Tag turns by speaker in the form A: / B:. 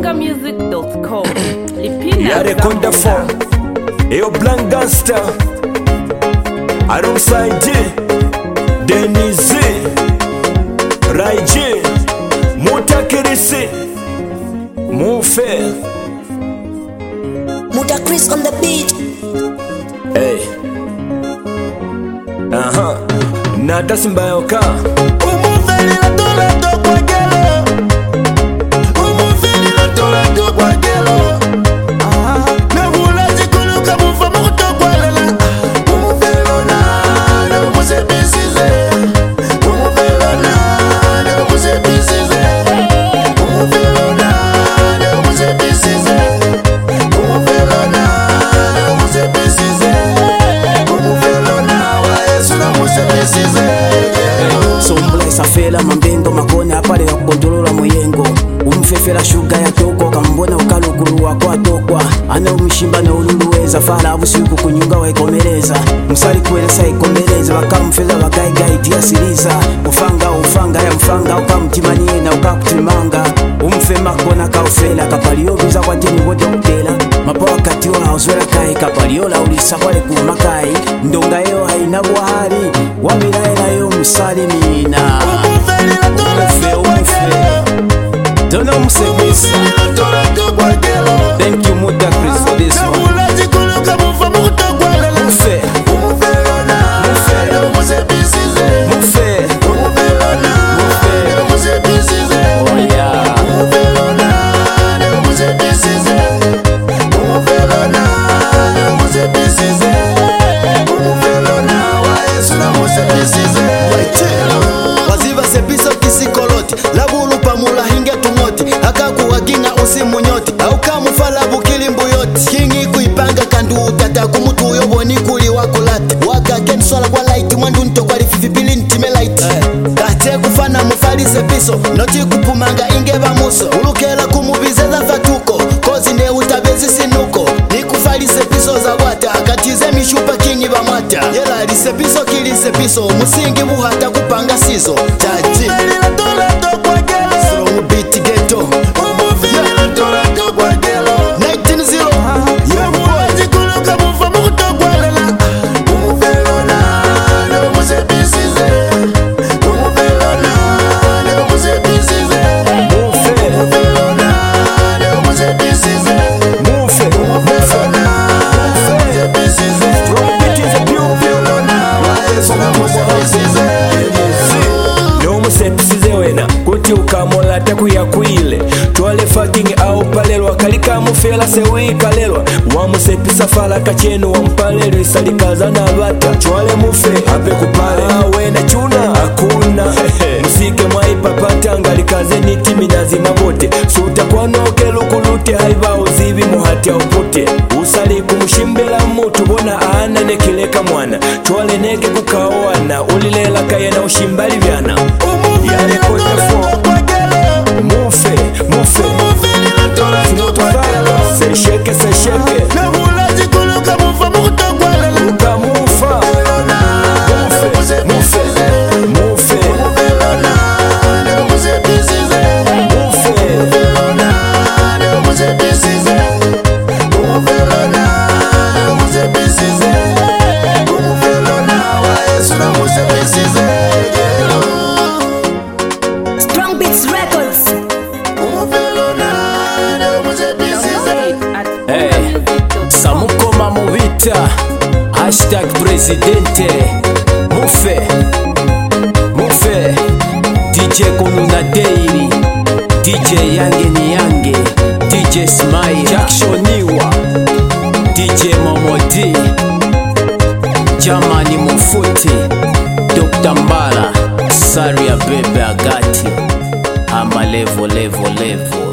A: Bengamusic.com.
B: Yare Konda Form, Eo Blanc Gangster, alongside Denise, Raiji, Mutakirisi, Mufe,
C: Muda Chris on the beat.
B: hey, Nata Simbayoka.
D: Safela mambengo makone apale ya kondolola muyengo umfefela shuga ya toko kambona ukalukulu wako atokwa ana umishimba na ululuweza fala abusiku kunyunga waikomeleza musali kuelesa ikomeleza wakamfeza wagaigai tiasiliza ufanga ya mfanga ukamtimanie na ukakutimanga umfe makona kaufela kapaliobiza kwa tini wote utela mapo wakati wa hauswela kai kapaliola ulisa kwale kumakai ndonga eo haina buhari wamilaela yo musalimina Don't know thank you Muda Chris for this one.
E: Waziva sepiso kisikoloti labulu pamula hinge tungoti akakuwagina usimunyoti aukamufala bukili mbuyoti kingi kuipanga kandu utata kumutu uyoboni kuli wakulati wakakeni swala kwa laiti mwandu nto kwa lififipili ntime laiti kate kufana mufali sepiso noti kupumanga inge bamuso ulukela kumubizeza fatuko kozi ne utabezi sinuko ni kufali sepiso za wata akatize mishupa kingi bamata yela lisepiso kilisepiso musingi buhata kupanga sizo jaji strong beat ghetto
B: ukamola takuyakwile twale fucking au palelwa kalika mufela sewi kalelwa wamusepisa fala kachenu wampalelwa isalikaza na bata twale mufe ape kupale wena chuna akuna msike mwaipapata ngalikaze niti minazi mabote suta kwanoke lukulute haiba uzibi muhati ya upute usali kumushimbela mutu bona aana nekileka mwana twale neke kukaoana ulilela kayena ushimbali vyana yale Konda Form. Mufe sesheke ukamufa
C: Strong Beats Records.
D: Hey, Samukoma Muvita #presidente Mufe DJ Kununa Daily DJ Yange ni Yange DJ Smile Jacksoniwa DJ Momodi Jamani Mufuti Dr. Mbala Saria Bebe Agati Ama level